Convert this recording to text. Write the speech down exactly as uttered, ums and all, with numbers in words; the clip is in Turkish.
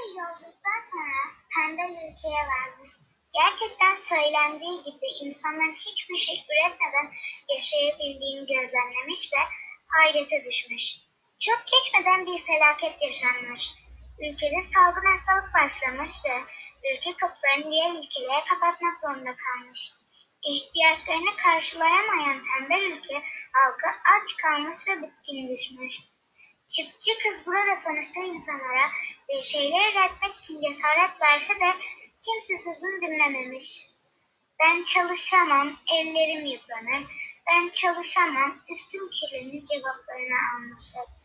yolculuktan sonra tembel ülkeye varmış. Gerçekten söylendiği gibi insanların hiçbir şey üretmeden yaşayabildiğini gözlemlemiş ve hayrete düşmüş. Çok geçmeden bir felaket yaşanmış. Ülkede salgın hastalık başlamış ve ülke kapılarını diğer ülkelere kapatmak zorunda kalmış. İhtiyaçlarını karşılayamayan tembel ülke halkı aç kalmış ve bitkin düşmüş. Çiftçi kız burada sonuçta insanlara bir şeyler üretmek için cesaret verse de kimse sözünü dinlememiş. Ben çalışamam, ellerim yıpranır, ben çalışamam, üstüm kirlenir cevaplarını almış hep.